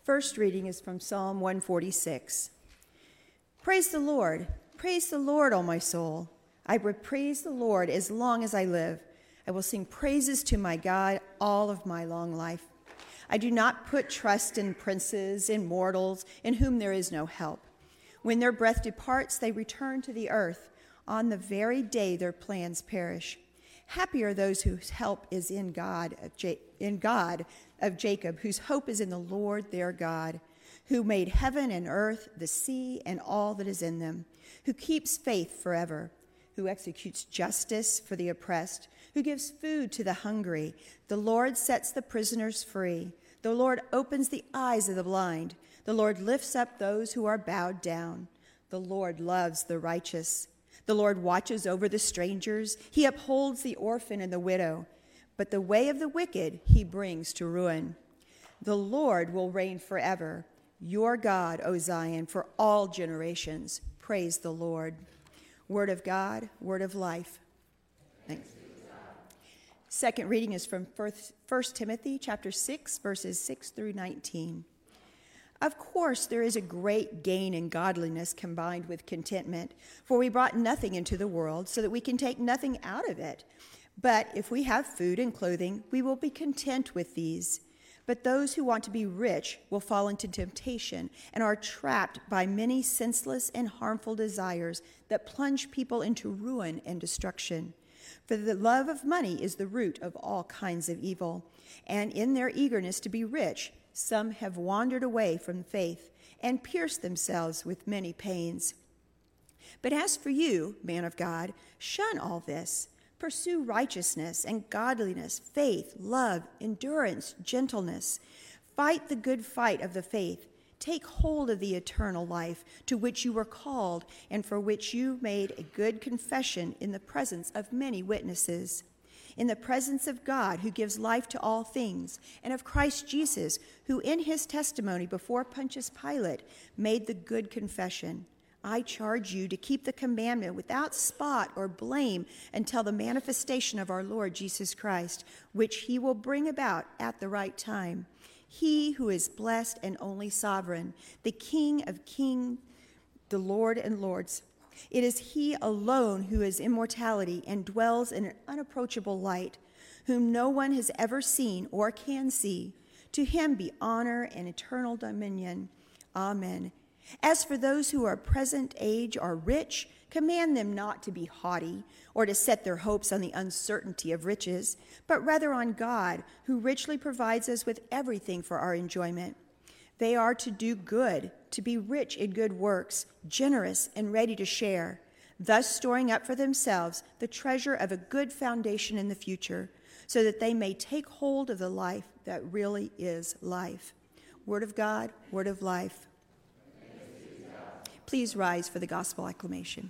First reading is from Psalm 146. Praise the Lord, all my soul. I will praise the Lord as long as I live. I will sing praises to my God all of my long life. I do not put trust in princes, in mortals, in whom there is no help. When their breath departs, they return to the earth. On the very day their plans perish. Happy are those whose help is in God of Jacob, whose hope is in the Lord their God, who made heaven and earth, the sea, and all that is in them, who keeps faith forever, who executes justice for the oppressed, who gives food to the hungry. The Lord sets the prisoners free. The Lord opens the eyes of the blind. The Lord lifts up those who are bowed down. The Lord loves the righteous. The Lord watches over the strangers. He upholds the orphan and the widow. But the way of the wicked he brings to ruin. The Lord will reign forever. Your God, O Zion, for all generations. Praise the Lord. Word of God, word of life. Thanks. Second reading is from 1 Timothy chapter 6, verses 6 through 19. Of course, there is a great gain in godliness combined with contentment, for we brought nothing into the world so that we can take nothing out of it. But if we have food and clothing, we will be content with these. But those who want to be rich will fall into temptation and are trapped by many senseless and harmful desires that plunge people into ruin and destruction. For the love of money is the root of all kinds of evil, and in their eagerness to be rich, some have wandered away from faith and pierced themselves with many pains. But as for you, man of God, shun all this. Pursue righteousness and godliness, faith, love, endurance, gentleness. Fight the good fight of the faith. Take hold of the eternal life to which you were called and for which you made a good confession in the presence of many witnesses. In the presence of God, who gives life to all things, and of Christ Jesus, who in his testimony before Pontius Pilate made the good confession. I charge you to keep the commandment without spot or blame until the manifestation of our Lord Jesus Christ, which he will bring about at the right time. He who is blessed and only sovereign, the King of kings, the Lord and lords. It is he alone who is immortality and dwells in an unapproachable light, whom no one has ever seen or can see. To him be honor and eternal dominion. Amen. As for those who are present age are rich, command them not to be haughty or to set their hopes on the uncertainty of riches, but rather on God, who richly provides us with everything for our enjoyment. They are to do good, to be rich in good works, generous and ready to share, thus storing up for themselves the treasure of a good foundation in the future, so that they may take hold of the life that really is life. Word of God, word of life. Please rise for the gospel acclamation.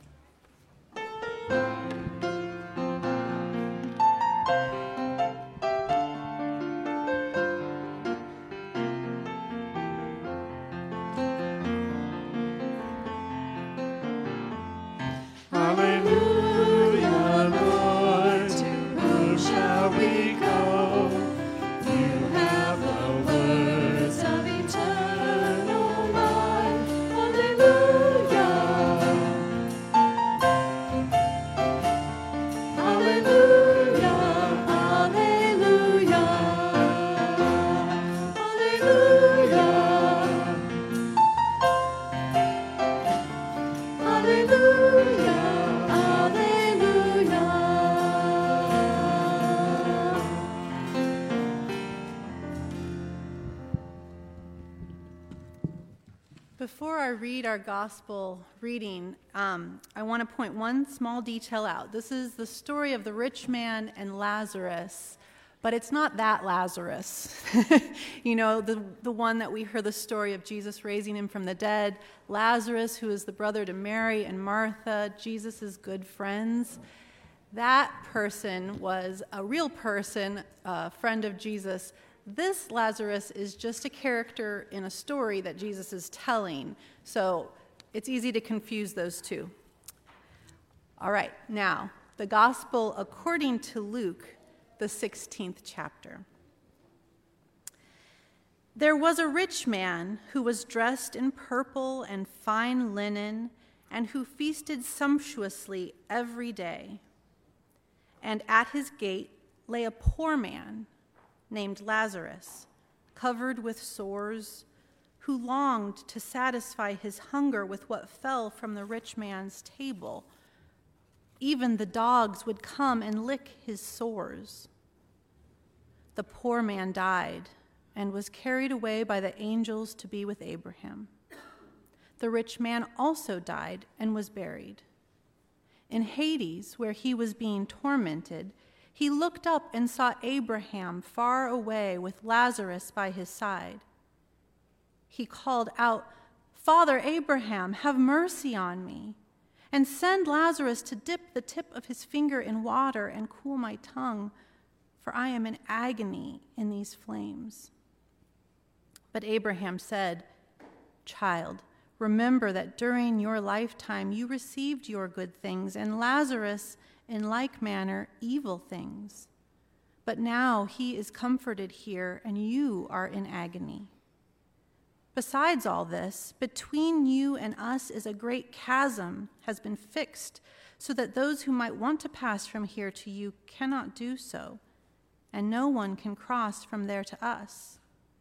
Before I read our gospel reading, I want to point one small detail out. This is the story of the rich man and Lazarus, but it's not that Lazarus. You know, the one that we heard the story of Jesus raising him from the dead. Lazarus, who is the brother to Mary and Martha, Jesus' good friends. That person was a real person, a friend of Jesus. This Lazarus is just a character in a story that Jesus is telling, so it's easy to confuse those two. All right, now, the gospel according to Luke, the 16th chapter. There was a rich man who was dressed in purple and fine linen, and who feasted sumptuously every day. And at his gate lay a poor man named Lazarus, covered with sores, who longed to satisfy his hunger with what fell from the rich man's table. Even the dogs would come and lick his sores. The poor man died and was carried away by the angels to be with Abraham. The rich man also died and was buried. In Hades, where he was being tormented, he looked up and saw Abraham far away with Lazarus by his side. He called out, "Father Abraham, have mercy on me, and send Lazarus to dip the tip of his finger in water and cool my tongue, for I am in agony in these flames." But Abraham said, "Child, remember that during your lifetime you received your good things, and Lazarus, in like manner, evil things. But now he is comforted here, and you are in agony. Besides all this, between you and us is a great chasm has been fixed, so that those who might want to pass from here to you cannot do so, and no one can cross from there to us."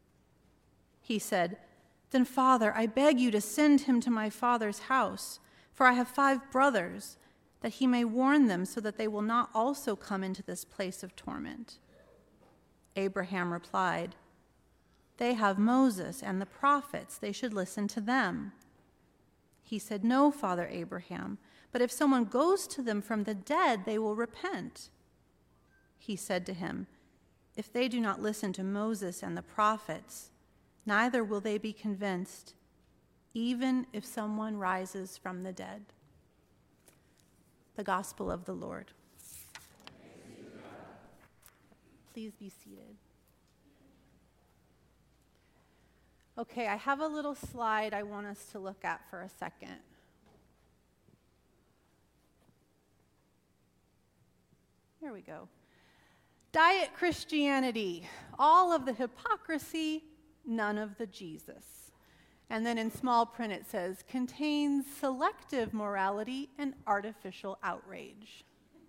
He said, "Then, Father, I beg you to send him to my father's house, for I have 5 brothers, that he may warn them so that they will not also come into this place of torment." Abraham replied, "They have Moses and the prophets. They should listen to them." He said, "No, Father Abraham, but if someone goes to them from the dead, they will repent." He said to him, "If they do not listen to Moses and the prophets, neither will they be convinced, even if someone rises from the dead." The Gospel of the Lord. Please be seated. Okay, I have a little slide I want us to look at for a second. Here we go. Diet Christianity, all of the hypocrisy, none of the Jesus. And then in small print it says, contains selective morality and artificial outrage.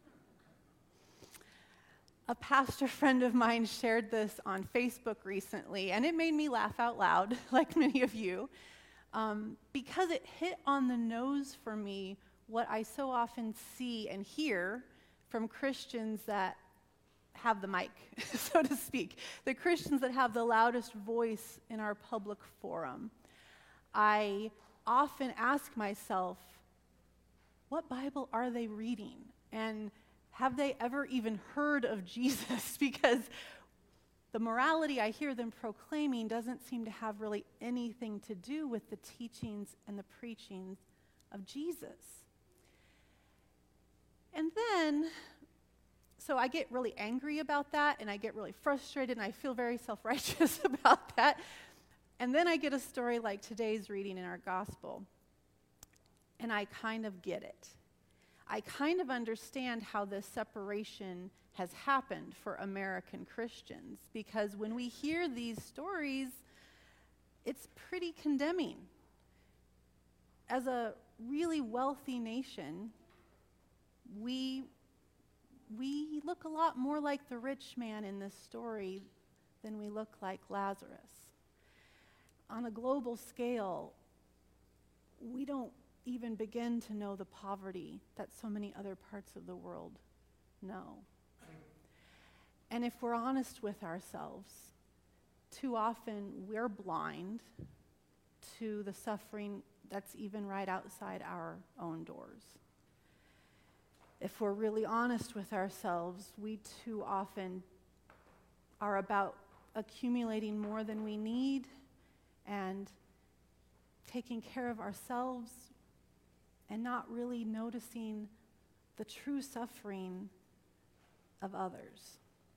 A pastor friend of mine shared this on Facebook recently, and it made me laugh out loud, like many of you, because it hit on the nose for me what I so often see and hear from Christians that have the mic, so to speak, the Christians that have the loudest voice in our public forum. I often ask myself, what Bible are they reading? And have they ever even heard of Jesus? Because the morality I hear them proclaiming doesn't seem to have really anything to do with the teachings and the preachings of Jesus. And then, so I get really angry about that, and I get really frustrated, and I feel very self-righteous about that. And then I get a story like today's reading in our gospel, and I kind of get it. I kind of understand how this separation has happened for American Christians, because when we hear these stories, it's pretty condemning. As a really wealthy nation, we look a lot more like the rich man in this story than we look like Lazarus. On a global scale, we don't even begin to know the poverty that so many other parts of the world know. And if we're honest with ourselves, too often we're blind to the suffering that's even right outside our own doors. If we're really honest with ourselves, we too often are about accumulating more than we need and taking care of ourselves and not really noticing the true suffering of others.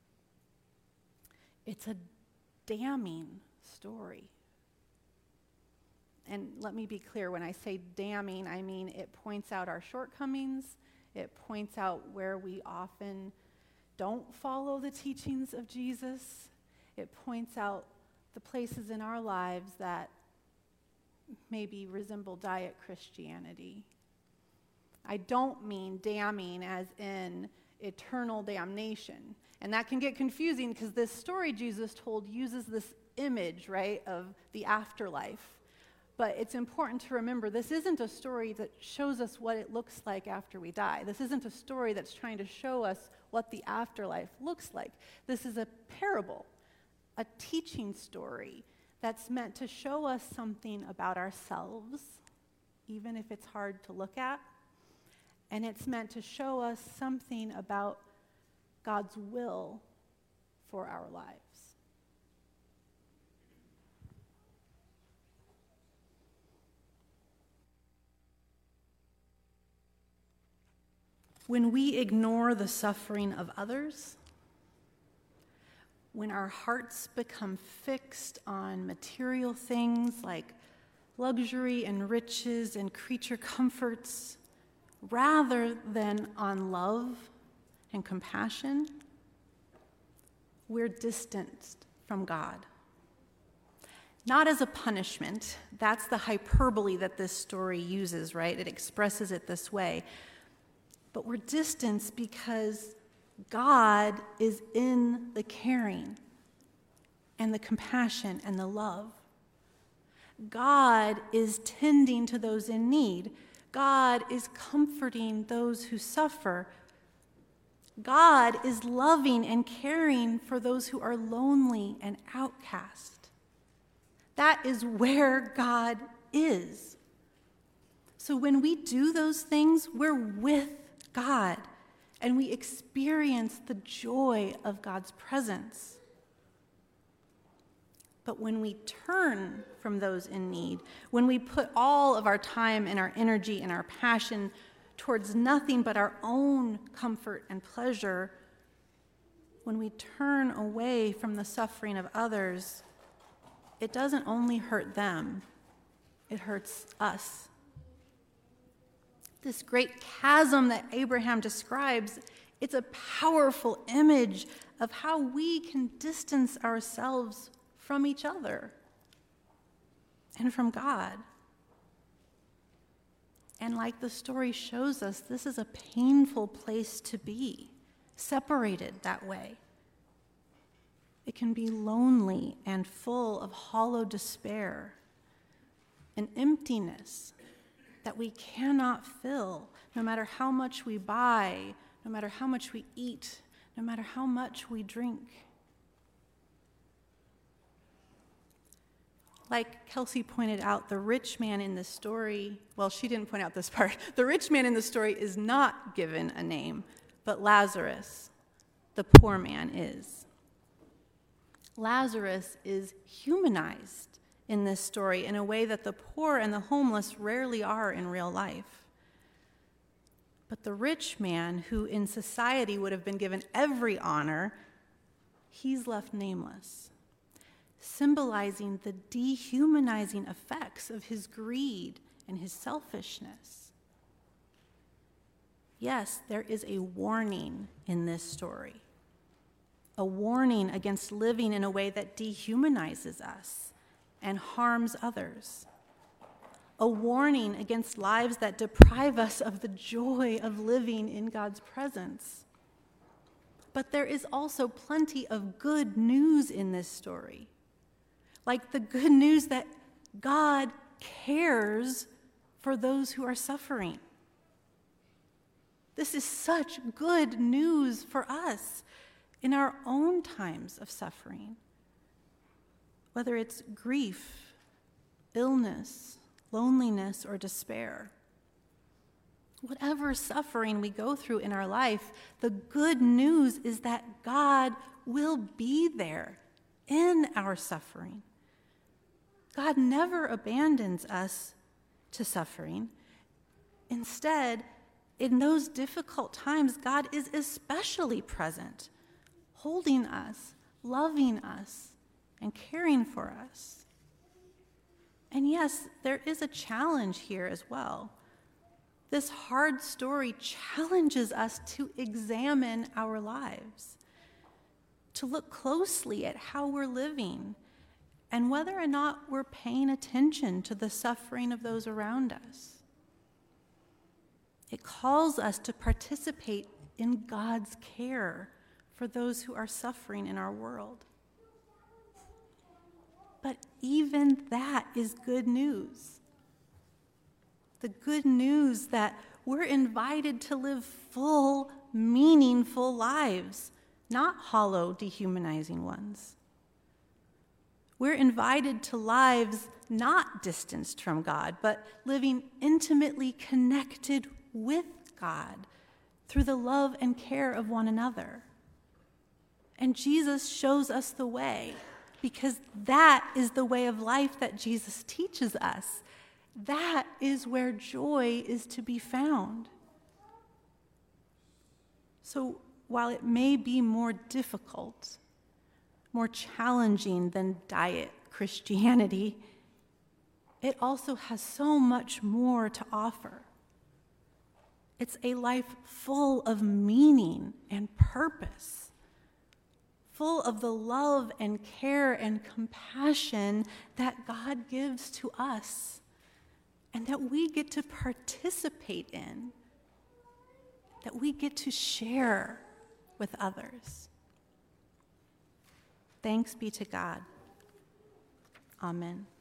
It's a damning story. And let me be clear, when I say damning, I mean it points out our shortcomings. It points out where we often don't follow the teachings of Jesus. It points out the places in our lives that maybe resemble diet Christianity. I don't mean damning as in eternal damnation. And that can get confusing because this story Jesus told uses this image, right, of the afterlife. But it's important to remember this isn't a story that shows us what it looks like after we die. This isn't a story that's trying to show us what the afterlife looks like. This is a parable, a teaching story that's meant to show us something about ourselves, even if it's hard to look at. And it's meant to show us something about God's will for our lives. When we ignore the suffering of others, when our hearts become fixed on material things like luxury and riches and creature comforts, rather than on love and compassion, we're distanced from God. Not as a punishment. That's the hyperbole that this story uses, right? It expresses it this way. But we're distanced because God is in the caring and the compassion and the love. God is tending to those in need. God is comforting those who suffer. God is loving and caring for those who are lonely and outcast. That is where God is. So when we do those things, we're with God, and we experience the joy of God's presence. But when we turn from those in need, when we put all of our time and our energy and our passion towards nothing but our own comfort and pleasure, when we turn away from the suffering of others, it doesn't only hurt them, it hurts us. This great chasm that Abraham describes, it's a powerful image of how we can distance ourselves from each other and from God. And like the story shows us, this is a painful place to be, separated that way. It can be lonely and full of hollow despair, an emptiness that we cannot fill, no matter how much we buy, no matter how much we eat, no matter how much we drink. Like Kelsey pointed out, the rich man in this story, well, she didn't point out this part. The rich man in the story is not given a name, but Lazarus, the poor man, is. Lazarus is humanized in this story in a way that the poor and the homeless rarely are in real life. But the rich man, who in society would have been given every honor, he's left nameless, symbolizing the dehumanizing effects of his greed and his selfishness. Yes, there is a warning in this story, a warning against living in a way that dehumanizes us and harms others, a warning against lives that deprive us of the joy of living in God's presence. But there is also plenty of good news in this story, like the good news that God cares for those who are suffering. This is such good news for us in our own times of suffering. Whether it's grief, illness, loneliness, or despair. Whatever suffering we go through in our life, the good news is that God will be there in our suffering. God never abandons us to suffering. Instead, in those difficult times, God is especially present, holding us, loving us, and caring for us. And yes, there is a challenge here as well. This hard story challenges us to examine our lives, to look closely at how we're living, and whether or not we're paying attention to the suffering of those around us. It calls us to participate in God's care for those who are suffering in our world. But even that is good news. The good news that we're invited to live full, meaningful lives, not hollow, dehumanizing ones. We're invited to lives not distanced from God, but living intimately connected with God through the love and care of one another. And Jesus shows us the way, because that is the way of life that Jesus teaches us. That is where joy is to be found. So while it may be more difficult, more challenging than diet Christianity, it also has so much more to offer. It's a life full of meaning and purpose, full of the love and care and compassion that God gives to us and that we get to participate in, that we get to share with others. Thanks be to God. Amen.